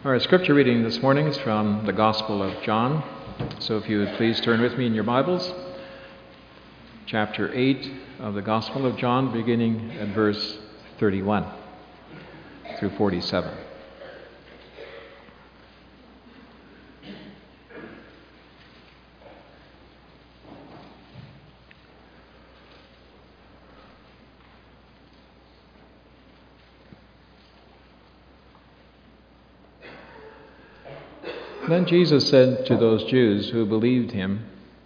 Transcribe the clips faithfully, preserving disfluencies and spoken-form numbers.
Our scripture reading this morning is from the Gospel of John. So if you would please turn with me in your Bibles. Chapter eight of the Gospel of John, beginning at verse thirty-one through forty-seven. Then Jesus said to those Jews who believed him,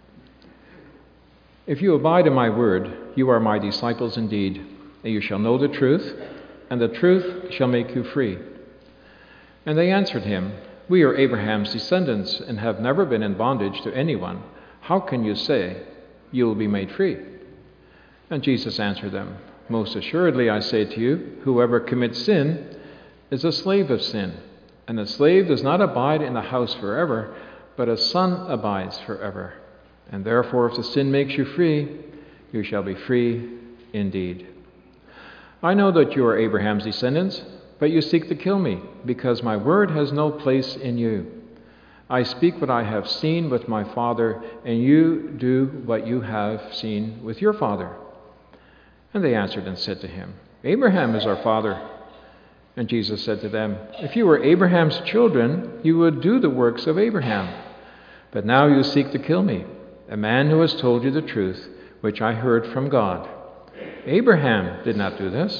"If you abide in my word, you are my disciples indeed, and you shall know the truth, and the truth shall make you free." And they answered him, "We are Abraham's descendants and have never been in bondage to anyone. How can you say, 'You will be made free'?" And Jesus answered them, "Most assuredly I say to you, whoever commits sin is a slave of sin. And a slave does not abide in the house forever, but a son abides forever. And therefore, if the sin makes you free, you shall be free indeed. I know that you are Abraham's descendants, but you seek to kill me, because my word has no place in you. I speak what I have seen with my father, and you do what you have seen with your father." And they answered and said to him, "Abraham is our father." And Jesus said to them, "If you were Abraham's children, you would do the works of Abraham. But now you seek to kill me, a man who has told you the truth, which I heard from God. Abraham did not do this.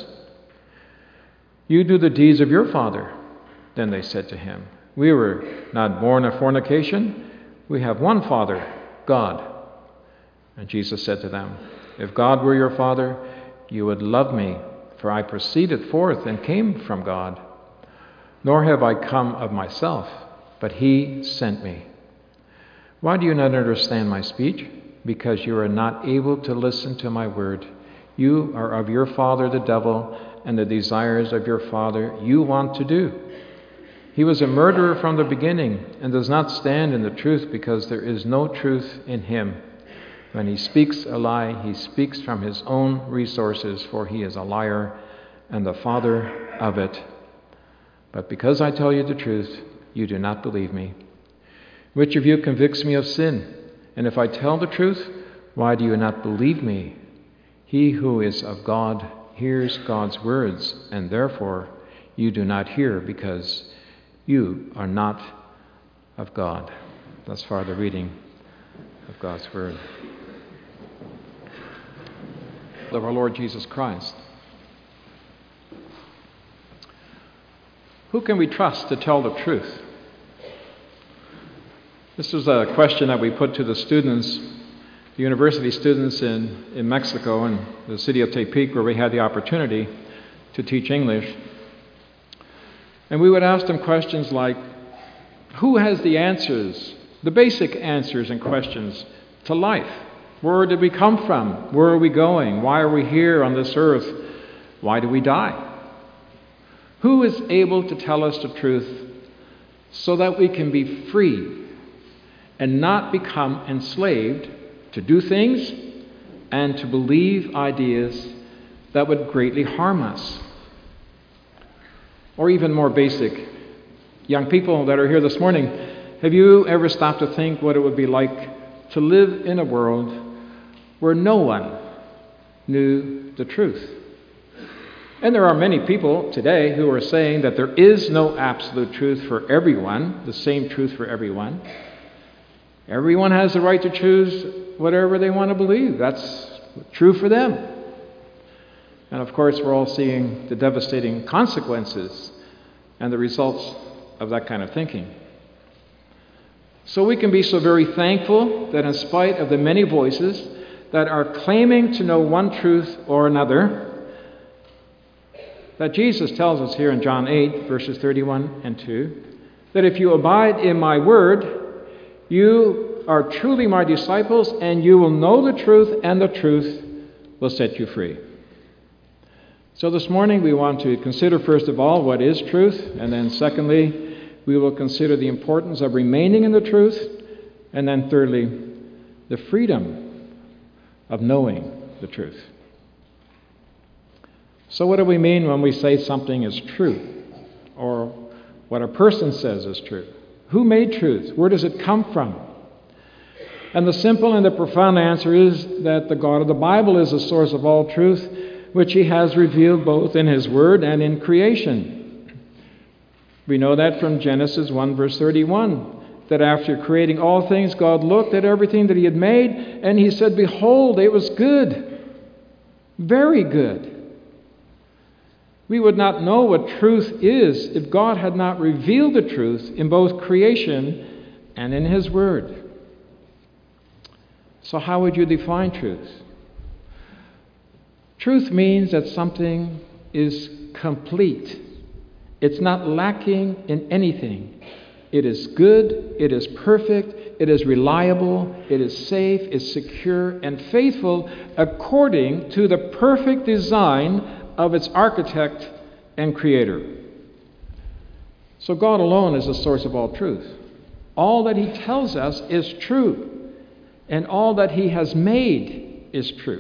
You do the deeds of your father." Then they said to him, "We were not born of fornication. We have one Father, God." And Jesus said to them, "If God were your Father, you would love me, for I proceeded forth and came from God. Nor have I come of myself, but he sent me. Why do you not understand my speech? Because you are not able to listen to my word. You are of your father the devil, and the desires of your father you want to do. He was a murderer from the beginning, and does not stand in the truth, because there is no truth in him. When he speaks a lie, he speaks from his own resources, for he is a liar and the father of it. But because I tell you the truth, you do not believe me. Which of you convicts me of sin? And if I tell the truth, why do you not believe me? He who is of God hears God's words, and therefore you do not hear, because you are not of God." Thus far the reading of God's word. Of our Lord Jesus Christ. Who can we trust to tell the truth? This was a question that we put to the students, the university students in, in Mexico, in the city of Tepic, where we had the opportunity to teach English. And we would ask them questions like, who has the answers, the basic answers and questions to life? Where did we come from? Where are we going? Why are we here on this earth? Why do we die? Who is able to tell us the truth so that we can be free and not become enslaved to do things and to believe ideas that would greatly harm us? Or even more basic, young people that are here this morning, have you ever stopped to think what it would be like to live in a world where no one knew the truth? And there are many people today who are saying that there is no absolute truth for everyone, the same truth for everyone. Everyone has the right to choose whatever they want to believe. That's true for them. And of course, we're all seeing the devastating consequences and the results of that kind of thinking. So we can be so very thankful that in spite of the many voices that are claiming to know one truth or another, that Jesus tells us here in John eight, verses thirty-one and two, that if you abide in my word, you are truly my disciples, and you will know the truth, and the truth will set you free. So this morning we want to consider, first of all, what is truth, and then secondly, we will consider the importance of remaining in the truth, and then thirdly, the freedom of knowing the truth. So what do we mean when we say something is true? Or what a person says is true. Who made truth? Where does it come from? And the simple and the profound answer is that the God of the Bible is the source of all truth, which he has revealed both in his word and in creation. We know that from Genesis one, verse thirty-one, that after creating all things, God looked at everything that he had made, and he said, "Behold, it was good, very good." We would not know what truth is if God had not revealed the truth in both creation and in his word. So how would you define truth? Truth means that something is complete. It's not lacking in anything. It is good, it is perfect, it is reliable, it is safe, it's secure and faithful according to the perfect design of its architect and creator. So God alone is the source of all truth. All that he tells us is true, and all that he has made is true.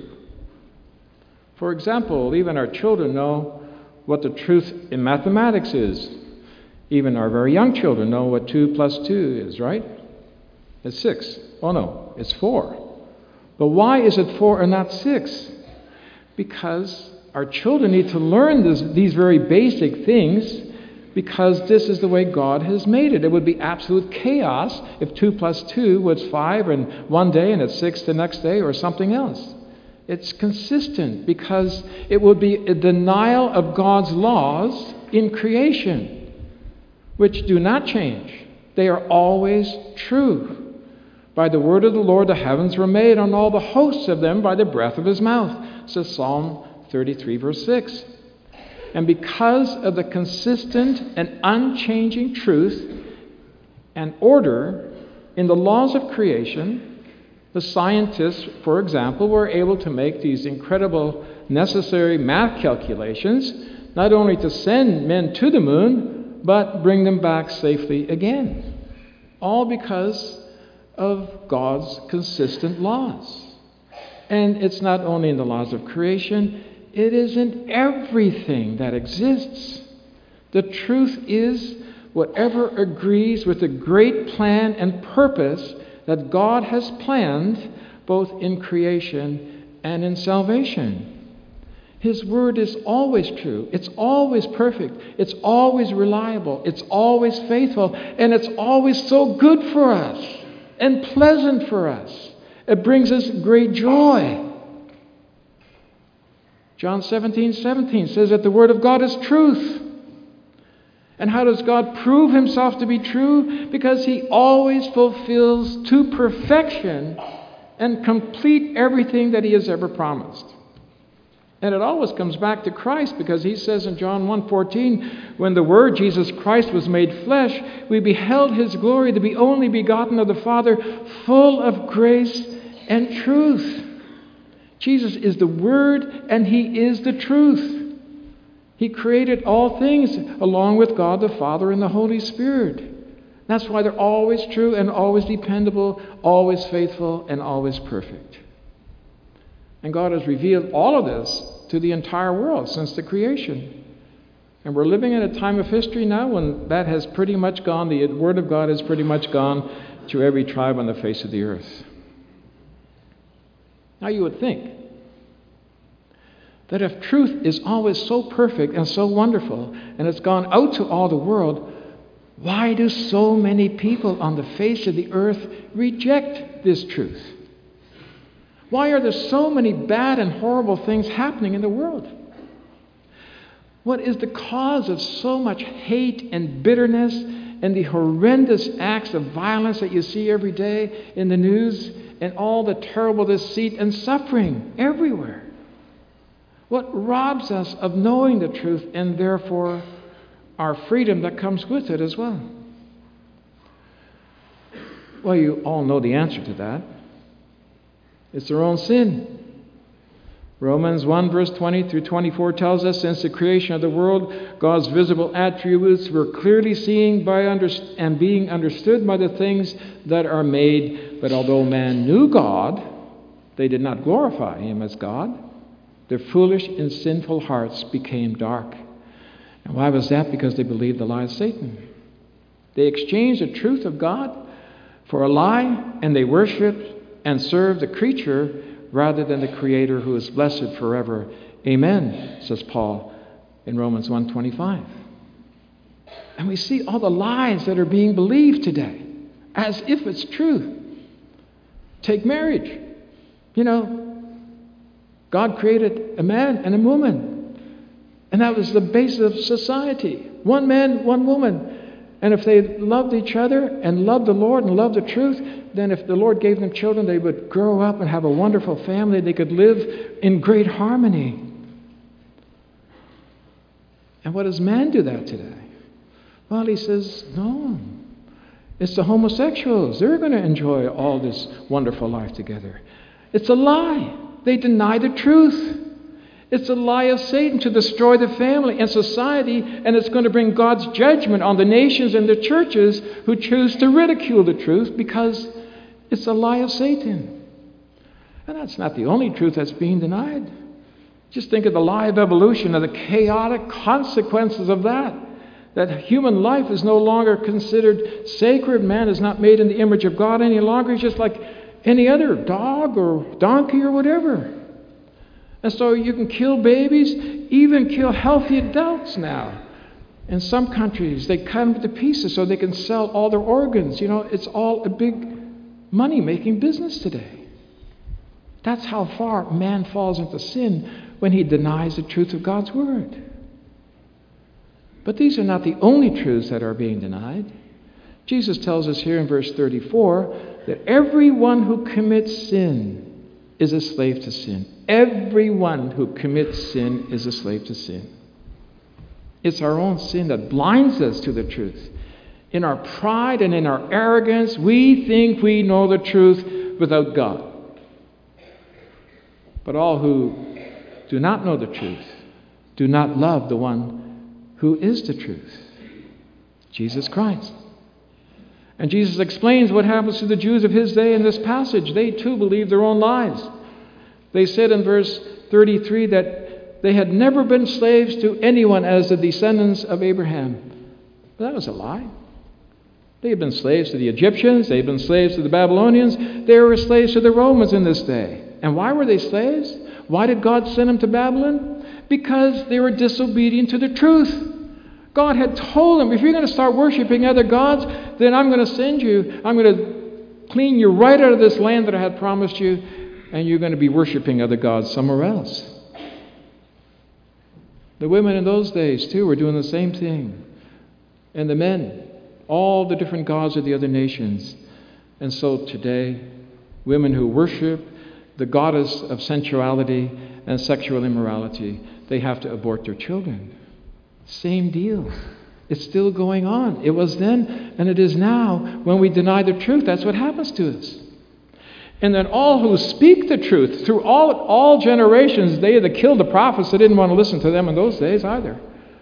For example, even our children know what the truth in mathematics is. Even our very young children know what two plus two is, right? It's six. Oh no, it's four. But why is it four and not six? Because our children need to learn this, these very basic things, because this is the way God has made it. It would be absolute chaos if two plus two was five and one day and it's six the next day or something else. It's consistent because it would be a denial of God's laws in creation, which do not change. They are always true. By the word of the Lord the heavens were made, and all the hosts of them by the breath of his mouth, says Psalm thirty-three, verse six. And because of the consistent and unchanging truth and order in the laws of creation, the scientists, for example, were able to make these incredible necessary math calculations, not only to send men to the moon, but bring them back safely again. All because of God's consistent laws. And it's not only in the laws of creation, it is in everything that exists. The truth is, whatever agrees with the great plan and purpose that God has planned, both in creation and in salvation. His word is always true. It's always perfect. It's always reliable. It's always faithful. And it's always so good for us and pleasant for us. It brings us great joy. John seventeen seventeen says that the word of God is truth. And how does God prove himself to be true? Because he always fulfills to perfection and complete everything that he has ever promised. And it always comes back to Christ, because he says in John one fourteen, when the Word, Jesus Christ, was made flesh, we beheld his glory, the only begotten of the Father, full of grace and truth. Jesus is the Word, and he is the truth. He created all things along with God the Father and the Holy Spirit. That's why they're always true and always dependable, always faithful, and always perfect. And God has revealed all of this to the entire world since the creation. And we're living in a time of history now when that has pretty much gone, the Word of God has pretty much gone to every tribe on the face of the earth. Now you would think that if truth is always so perfect and so wonderful, and it's gone out to all the world, why do so many people on the face of the earth reject this truth? Why are there so many bad and horrible things happening in the world? What is the cause of so much hate and bitterness and the horrendous acts of violence that you see every day in the news, and all the terrible deceit and suffering everywhere? What robs us of knowing the truth and therefore our freedom that comes with it as well? Well, you all know the answer to that. It's their own sin. Romans one verse twenty through twenty-four tells us, since the creation of the world, God's visible attributes were clearly seen by under- and being understood by the things that are made. But although man knew God, they did not glorify him as God. Their foolish and sinful hearts became dark. And why was that? Because they believed the lie of Satan. They exchanged the truth of God for a lie, and they worshiped and served the creature rather than the Creator who is blessed forever. Amen, says Paul in Romans one twenty-five. And we see all the lies that are being believed today, as if it's true. Take marriage. You know, God created a man and a woman, and that was the basis of society. One man, one woman. And if they loved each other and loved the Lord and loved the truth, then if the Lord gave them children, they would grow up and have a wonderful family. They could live in great harmony. And what does man do that today? Well, he says, no. It's the homosexuals. They're going to enjoy all this wonderful life together. It's a lie. They deny the truth. It's a lie of Satan to destroy the family and society, and it's going to bring God's judgment on the nations and the churches who choose to ridicule the truth because it's a lie of Satan. And that's not the only truth that's being denied. Just think of the lie of evolution and the chaotic consequences of that. That human life is no longer considered sacred. Man is not made in the image of God any longer. He's just like any other dog or donkey or whatever. And so you can kill babies, even kill healthy adults now. In some countries, they cut them to pieces so they can sell all their organs. You know, it's all a big money-making business today. That's how far man falls into sin when he denies the truth of God's Word. But these are not the only truths that are being denied. Jesus tells us here in verse thirty-four that everyone who commits sin is a slave to sin. Everyone who commits sin is a slave to sin. It's our own sin that blinds us to the truth. In our pride and in our arrogance, we think we know the truth without God. But all who do not know the truth do not love the one who is the truth, Jesus Christ. And Jesus explains what happens to the Jews of his day in this passage. They too believed their own lies. They said in verse thirty-three that they had never been slaves to anyone as the descendants of Abraham. But that was a lie. They had been slaves to the Egyptians. They had been slaves to the Babylonians. They were slaves to the Romans in this day. And why were they slaves? Why did God send them to Babylon? Because they were disobedient to the truth. God had told them, if you're going to start worshiping other gods, then I'm going to send you. I'm going to clean you right out of this land that I had promised you, and you're going to be worshiping other gods somewhere else. The women in those days, too, were doing the same thing. And the men, all the different gods of the other nations. And so today, women who worship the goddess of sensuality and sexual immorality, they have to abort their children. Same deal. It's still going on. It was then and it is now. When we deny the truth, that's what happens to us. And then all who speak the truth, through all, all generations, they either killed the prophets. They didn't want to listen to them in those days either.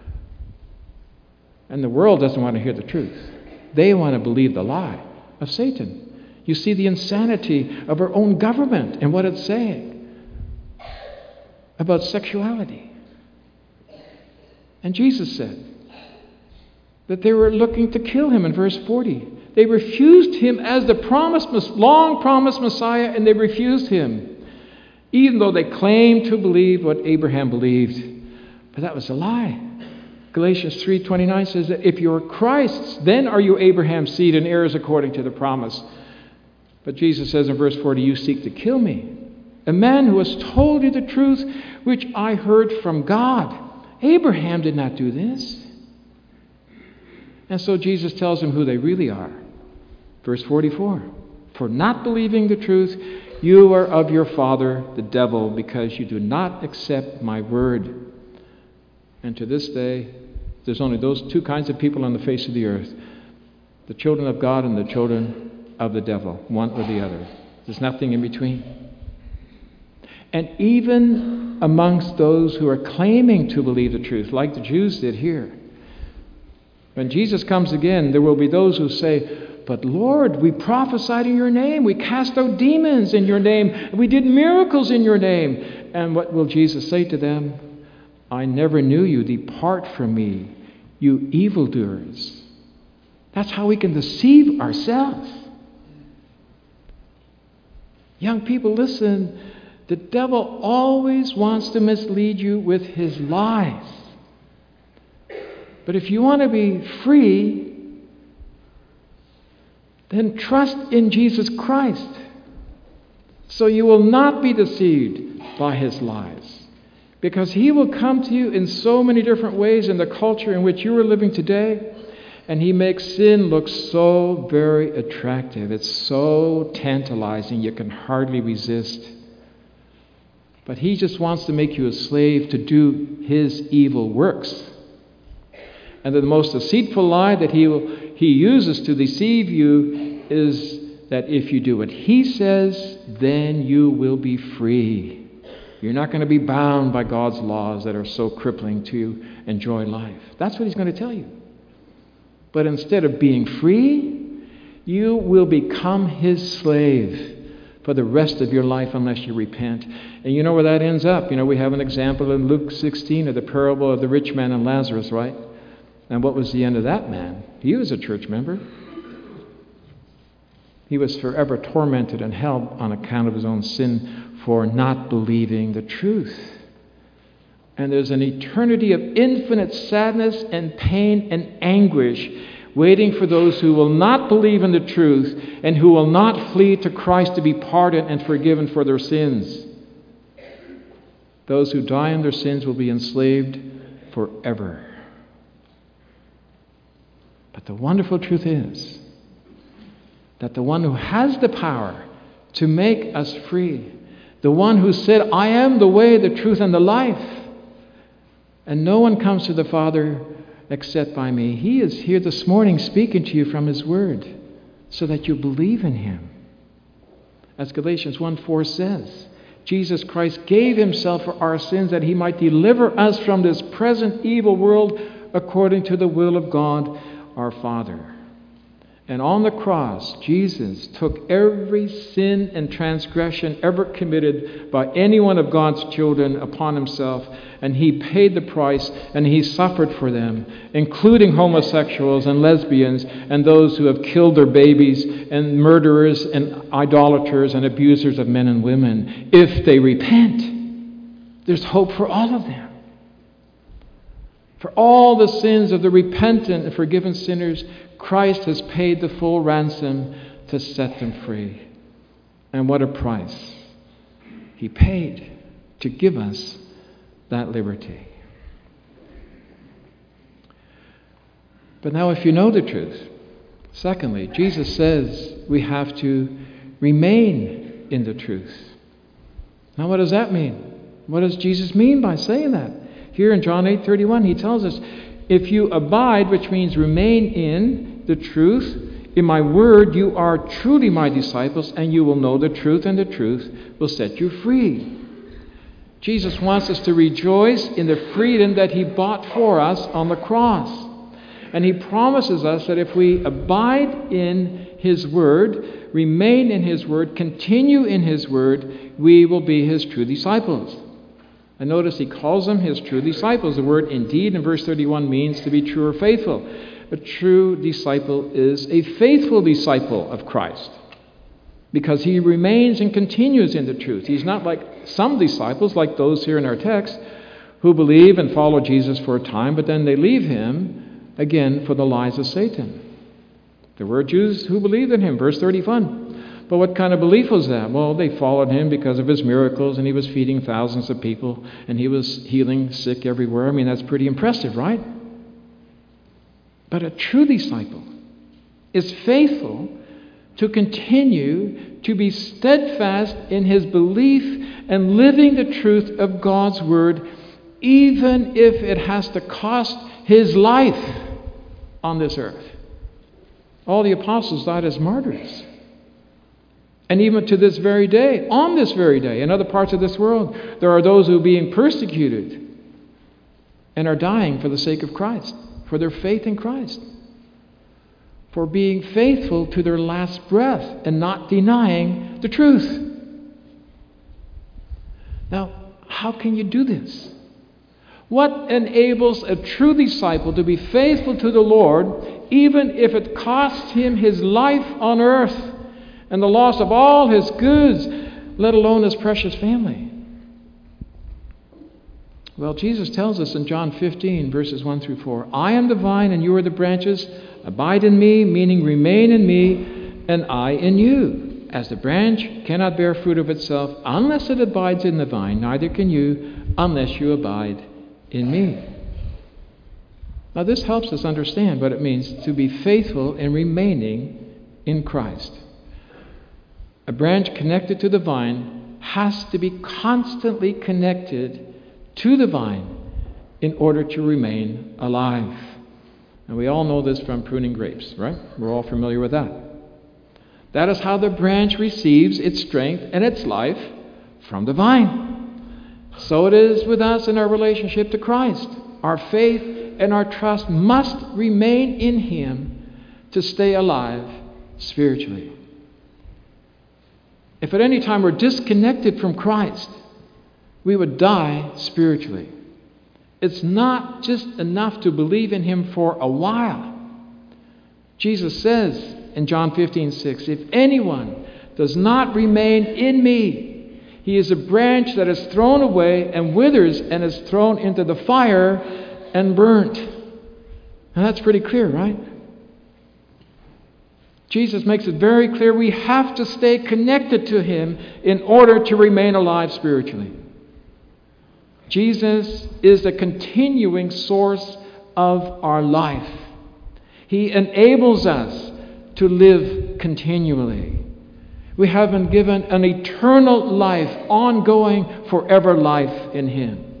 And the world doesn't want to hear the truth. They want to believe the lie of Satan. You see the insanity of our own government and what it's saying about sexuality. And Jesus said that they were looking to kill him in verse forty. They refused him as the promised, long-promised Messiah, and they refused him, even though they claimed to believe what Abraham believed. But that was a lie. Galatians three twenty-nine says that if you're Christ's, then are you Abraham's seed and heirs according to the promise. But Jesus says in verse forty, you seek to kill me, a man who has told you the truth, which I heard from God. Abraham did not do this. And so Jesus tells them who they really are. Verse forty-four, for not believing the truth, you are of your father, the devil, because you do not accept my word. And to this day, there's only those two kinds of people on the face of the earth, the children of God and the children of the devil, one or the other. There's nothing in between. And even amongst those who are claiming to believe the truth, like the Jews did here, when Jesus comes again, there will be those who say, but Lord, we prophesied in your name. We cast out demons in your name. We did miracles in your name. And what will Jesus say to them? I never knew you. Depart from me, you evildoers. That's how we can deceive ourselves. Young people, listen. The devil always wants to mislead you with his lies. But if you want to be free, then trust in Jesus Christ, so you will not be deceived by his lies. Because he will come to you in so many different ways in the culture in which you are living today, and he makes sin look so very attractive. It's so tantalizing you can hardly resist. But he just wants to make you a slave to do his evil works. And the most deceitful lie that he will, he uses to deceive you is that if you do what he says, then you will be free. You're not going to be bound by God's laws that are so crippling to enjoy life. That's what he's going to tell you. But instead of being free, you will become his slave for the rest of your life unless you repent. And you know where that ends up. You know, we have an example in Luke sixteen of the parable of the rich man and Lazarus, right? And what was the end of that man? He was a church member. He was forever tormented in hell on account of his own sin for not believing the truth. And there's an eternity of infinite sadness and pain and anguish waiting for those who will not believe in the truth and who will not flee to Christ to be pardoned and forgiven for their sins. Those who die in their sins will be enslaved forever. But the wonderful truth is that the one who has the power to make us free, the one who said, I am the way, the truth, and the life, and no one comes to the Father except by me. He is here this morning speaking to you from his word so that you believe in him. As Galatians one four says, Jesus Christ gave himself for our sins that he might deliver us from this present evil world according to the will of God our Father. And on the cross, Jesus took every sin and transgression ever committed by any one of God's children upon himself, and he paid the price, and he suffered for them, including homosexuals and lesbians and those who have killed their babies and murderers and idolaters and abusers of men and women. If they repent, there's hope for all of them. For all the sins of the repentant and forgiven sinners, Christ has paid the full ransom to set them free. And what a price he paid to give us that liberty. But now if you know the truth, secondly, Jesus says we have to remain in the truth. Now what does that mean? What does Jesus mean by saying that? Here in John eight thirty-one, he tells us, if you abide, which means remain in the truth, in my word, you are truly my disciples, and you will know the truth, and the truth will set you free. Jesus wants us to rejoice in the freedom that he bought for us on the cross. And he promises us that if we abide in his word, remain in his word, continue in his word, we will be his true disciples. And notice he calls them his true disciples. The word indeed in verse thirty-one means to be true or faithful. A true disciple is a faithful disciple of Christ because he remains and continues in the truth. He's not like some disciples, like those here in our text, who believe and follow Jesus for a time, but then they leave him again for the lies of Satan. There were Jews who believed in him, verse thirty-one. But what kind of belief was that? Well, they followed him because of his miracles, and he was feeding thousands of people, and he was healing sick everywhere. I mean, that's pretty impressive, right? But a true disciple is faithful to continue to be steadfast in his belief and living the truth of God's word, even if it has to cost his life on this earth. All the apostles died as martyrs. And even to this very day, on this very day, in other parts of this world, there are those who are being persecuted and are dying for the sake of Christ, for their faith in Christ, for being faithful to their last breath and not denying the truth. Now, how can you do this? What enables a true disciple to be faithful to the Lord even if it costs him his life on earth and the loss of all his goods, let alone his precious family. Well, Jesus tells us in John fifteen, verses one through four, I am the vine and you are the branches. Abide in me, meaning remain in me, and I in you. As the branch cannot bear fruit of itself unless it abides in the vine, neither can you unless you abide in me. Now, this helps us understand what it means to be faithful in remaining in Christ. A branch connected to the vine has to be constantly connected to the vine in order to remain alive. And we all know this from pruning grapes, right? We're all familiar with that. That is how the branch receives its strength and its life from the vine. So it is with us in our relationship to Christ. Our faith and our trust must remain in him to stay alive spiritually. If at any time we're disconnected from Christ, we would die spiritually. It's not just enough to believe in him for a while. Jesus says in John fifteen six, if anyone does not remain in me, he is a branch that is thrown away and withers and is thrown into the fire and burnt. Now that's pretty clear, right? Jesus makes it very clear we have to stay connected to him in order to remain alive spiritually. Jesus is the continuing source of our life. He enables us to live continually. We have been given an eternal life, ongoing, forever life in him.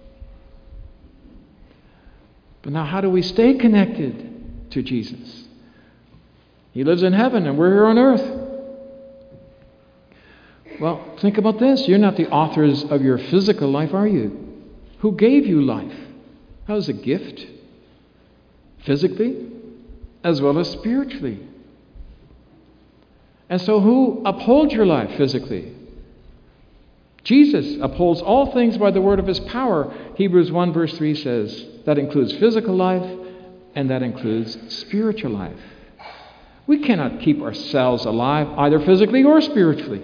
But now how do we stay connected to Jesus? He lives in heaven and we're here on earth. Well, think about this. You're not the authors of your physical life, are you? Who gave you life? That was a gift. Physically, as well as spiritually. And so who upholds your life physically? Jesus upholds all things by the word of his power. Hebrews one verse three says that includes physical life and that includes spiritual life. We cannot keep ourselves alive either physically or spiritually.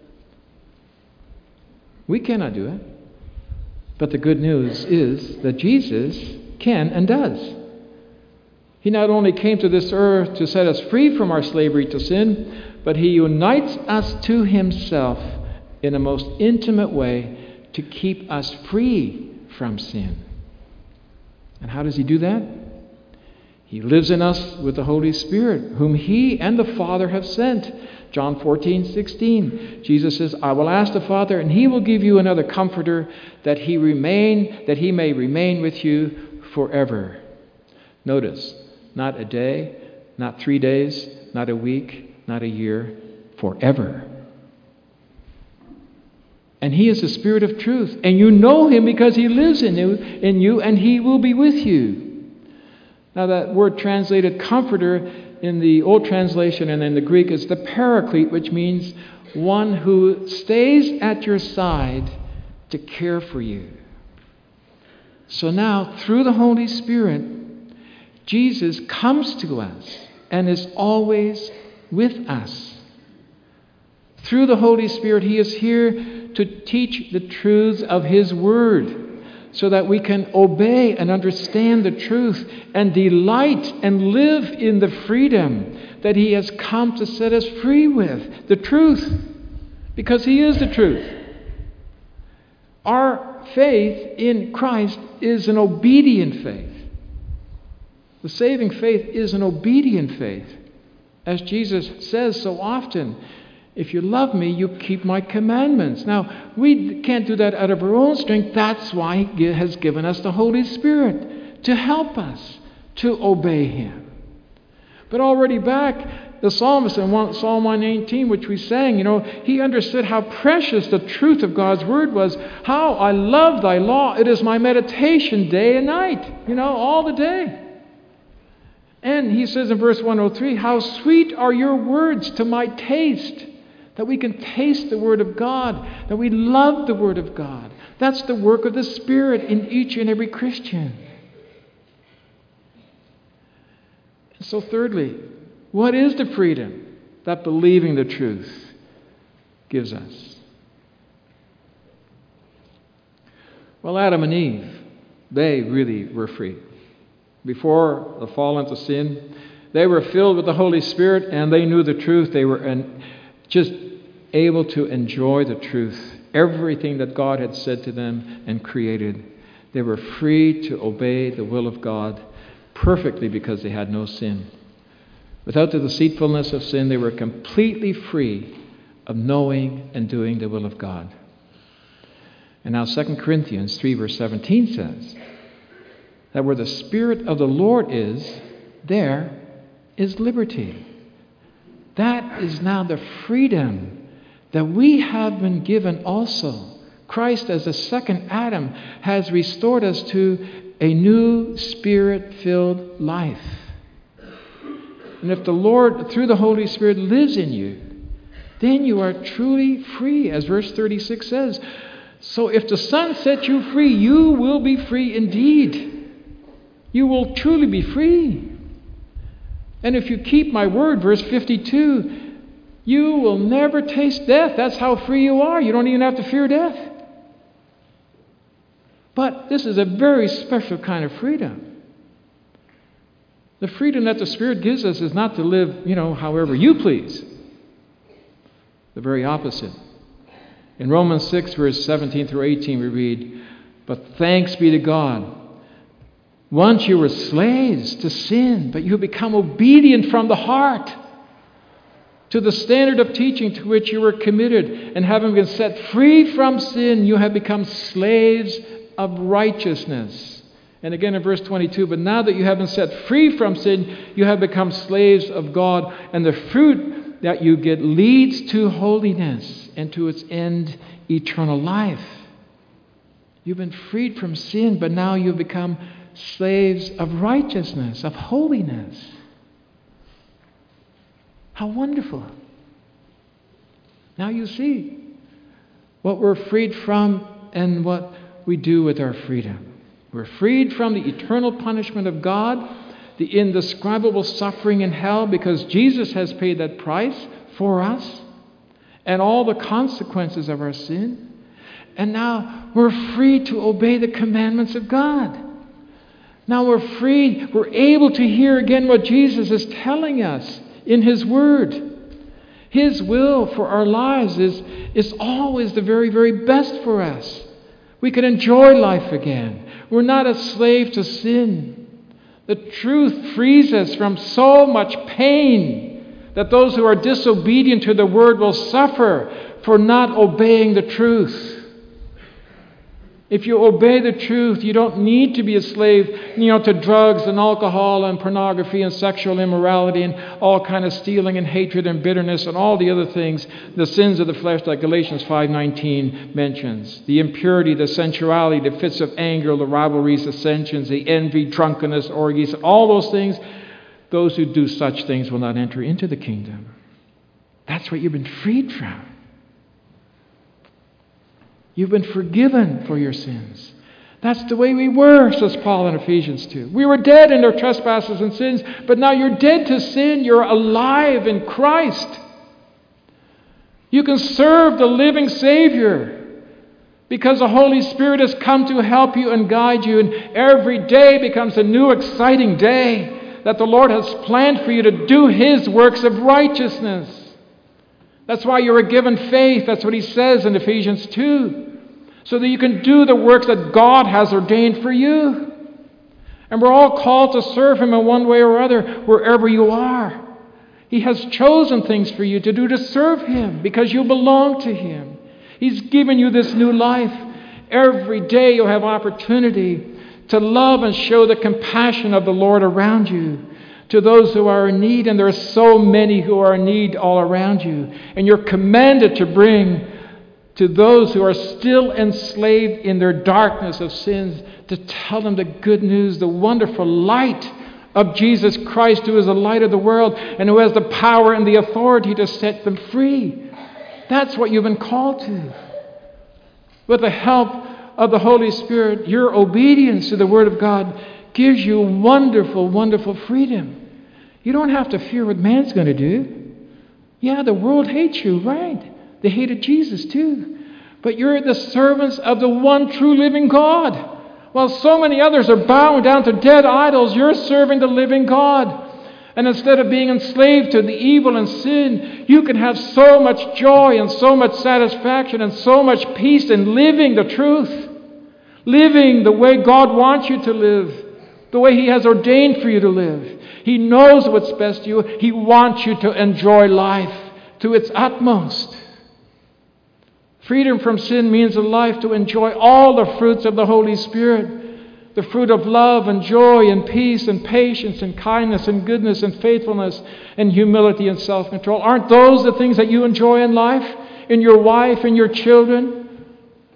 We cannot do it. But the good news is that Jesus can and does. He not only came to this earth to set us free from our slavery to sin, but he unites us to himself in a most intimate way to keep us free from sin. And how does he do that? He lives in us with the Holy Spirit, whom he and the Father have sent. John fourteen sixteen. Jesus says, I will ask the Father, and he will give you another comforter, that he remain, that he may remain with you forever. Notice, not a day, not three days, not a week, not a year, forever. And he is the Spirit of truth, and you know him because he lives in you, in you, and he will be with you. Now that word translated comforter in the Old Translation and in the Greek is the paraclete, which means one who stays at your side to care for you. So now, through the Holy Spirit, Jesus comes to us and is always with us. Through the Holy Spirit, he is here to teach the truths of his word, so that we can obey and understand the truth and delight and live in the freedom that he has come to set us free with. The truth. Because he is the truth. Our faith in Christ is an obedient faith. The saving faith is an obedient faith. As Jesus says so often, if you love me, you keep my commandments. Now, we can't do that out of our own strength. That's why he has given us the Holy Spirit to help us to obey him. But already back, the psalmist in Psalm one eighteen, which we sang, you know, he understood how precious the truth of God's word was. How I love thy law. It is my meditation day and night, you know, all the day. And he says in verse one oh three, how sweet are your words to my taste. That we can taste the Word of God. That we love the Word of God. That's the work of the Spirit in each and every Christian. So thirdly, what is the freedom that believing the truth gives us? Well, Adam and Eve, they really were free. Before the fall into sin, they were filled with the Holy Spirit and they knew the truth. They were just able to enjoy the truth, everything that God had said to them and created. They were free to obey the will of God perfectly because they had no sin. Without the deceitfulness of sin, they were completely free of knowing and doing the will of God. And now Second Corinthians three verse seventeen says that where the Spirit of the Lord is, there is liberty. That is now the freedom that we have been given also. Christ, as the second Adam, has restored us to a new Spirit-filled life. And if the Lord, through the Holy Spirit, lives in you, then you are truly free, as verse thirty-six says. So if the Son sets you free, you will be free indeed. You will truly be free. And if you keep my word, verse fifty-two, you will never taste death. That's how free you are. You don't even have to fear death. But this is a very special kind of freedom. The freedom that the Spirit gives us is not to live, you know, however you please. The very opposite. In Romans six, verse seventeen through eighteen, we read, "But thanks be to God. Once you were slaves to sin, but you become obedient from the heart to the standard of teaching to which you were committed. And having been set free from sin, you have become slaves of righteousness." And again in verse twenty-two, "But now that you have been set free from sin, you have become slaves of God. And the fruit that you get leads to holiness and to its end, eternal life." You've been freed from sin, but now you've become slaves of righteousness, of holiness. How wonderful. Now you see what we're freed from and what we do with our freedom. We're freed from the eternal punishment of God, the indescribable suffering in hell, because Jesus has paid that price for us, and all the consequences of our sin. And now we're free to obey the commandments of God. Now we're free, we're able to hear again what Jesus is telling us in His Word. His will for our lives is, is always the very, very best for us. We can enjoy life again. We're not a slave to sin. The truth frees us from so much pain that those who are disobedient to the Word will suffer for not obeying the truth. If you obey the truth, you don't need to be a slave, you know, to drugs and alcohol and pornography and sexual immorality and all kind of stealing and hatred and bitterness and all the other things, the sins of the flesh that Galatians five nineteen mentions. The impurity, the sensuality, the fits of anger, the rivalries, dissensions, the envy, drunkenness, orgies, all those things. Those who do such things will not enter into the kingdom. That's what you've been freed from. You've been forgiven for your sins. That's the way we were, says Paul in Ephesians two. We were dead in our trespasses and sins, but now you're dead to sin. You're alive in Christ. You can serve the living Savior because the Holy Spirit has come to help you and guide you, and every day becomes a new exciting day that the Lord has planned for you to do His works of righteousness. That's why you were given faith. That's what he says in Ephesians two. So that you can do the works that God has ordained for you. And we're all called to serve Him in one way or other wherever you are. He has chosen things for you to do to serve Him because you belong to Him. He's given you this new life. Every day you'll have opportunity to love and show the compassion of the Lord around you. To those who are in need, and there are so many who are in need all around you. And you're commanded to bring to those who are still enslaved in their darkness of sins, to tell them the good news, the wonderful light of Jesus Christ, who is the light of the world and who has the power and the authority to set them free. That's what you've been called to. With the help of the Holy Spirit, your obedience to the Word of God gives you wonderful, wonderful freedom. You don't have to fear what man's going to do. Yeah, the world hates you, right? They hated Jesus too. But you're the servants of the one true living God. While so many others are bowing down to dead idols, you're serving the living God. And instead of being enslaved to the evil and sin, you can have so much joy and so much satisfaction and so much peace in living the truth. Living the way God wants you to live. The way He has ordained for you to live. He knows what's best for you. He wants you to enjoy life to its utmost. Freedom from sin means a life to enjoy all the fruits of the Holy Spirit. The fruit of love and joy and peace and patience and kindness and goodness and faithfulness and humility and self-control. Aren't those the things that you enjoy in life? In your wife and your children?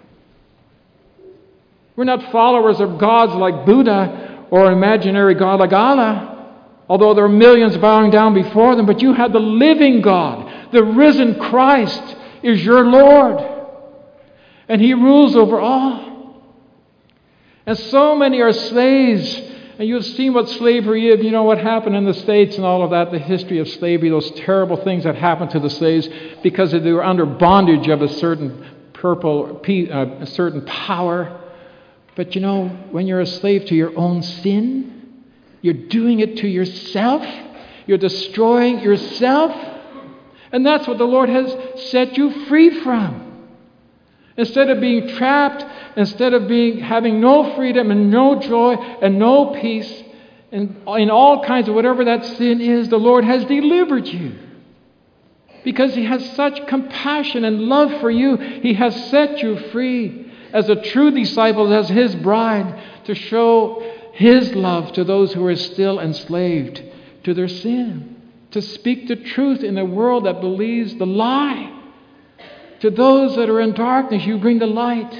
We're not followers of gods like Buddha or imaginary God like Allah, although there are millions bowing down before them. But you have the living God. The risen Christ is your Lord. And He rules over all. And so many are slaves. And you've seen what slavery is. You know what happened in the States and all of that. The history of slavery. Those terrible things that happened to the slaves because they were under bondage of a certain purple, a certain power. But you know, when you're a slave to your own sin, you're doing it to yourself. You're destroying yourself. And that's what the Lord has set you free from. Instead of being trapped, instead of being having no freedom and no joy and no peace, and in all kinds of whatever that sin is, the Lord has delivered you. Because He has such compassion and love for you, He has set you free as a true disciple, as His bride, to show His love to those who are still enslaved to their sin. To speak the truth in a world that believes the lie. To those that are in darkness, you bring the light.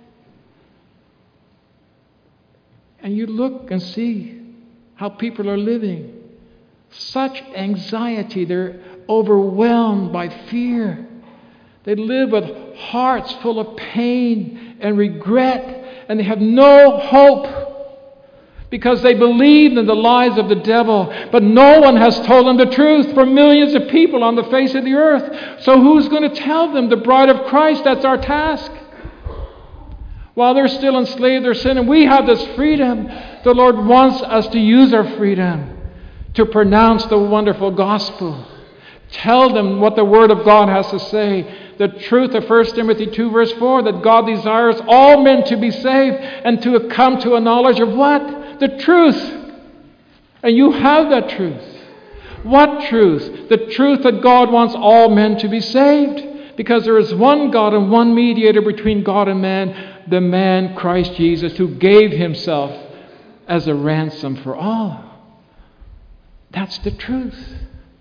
And you look and see how people are living. Such anxiety. They're overwhelmed by fear. They live with hearts full of pain and regret. And they have no hope. Because they believed in the lies of the devil. But no one has told them the truth for millions of people on the face of the earth. So who's going to tell them the bride of Christ? That's our task. While they're still enslaved to their sin and we have this freedom, the Lord wants us to use our freedom to pronounce the wonderful gospel. Tell them what the Word of God has to say. The truth of First Timothy two verse four, that God desires all men to be saved and to come to a knowledge of what? The truth. And you have that truth. What truth? The truth that God wants all men to be saved. Because there is one God and one mediator between God and man, the man Christ Jesus, who gave Himself as a ransom for all. That's the truth.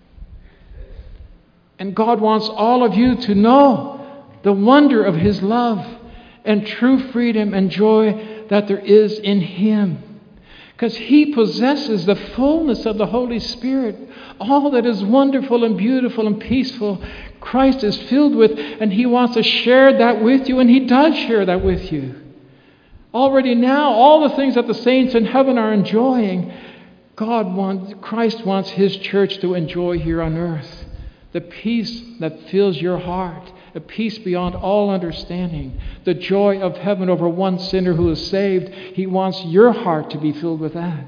And God wants all of you to know the wonder of His love and true freedom and joy that there is in Him. Because He possesses the fullness of the Holy Spirit. All that is wonderful and beautiful and peaceful, Christ is filled with, and He wants to share that with you, and He does share that with you. Already now, all the things that the saints in heaven are enjoying, God wants, Christ wants His church to enjoy here on earth. The peace that fills your heart, a peace beyond all understanding, the joy of heaven over one sinner who is saved. He wants your heart to be filled with that.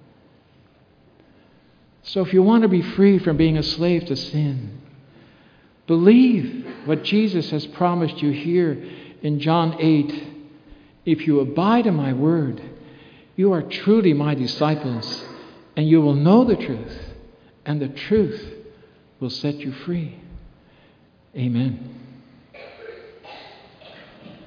So if you want to be free from being a slave to sin, believe what Jesus has promised you here in John eight. If you abide in my word, you are truly my disciples, and you will know the truth, and the truth will set you free. Amen.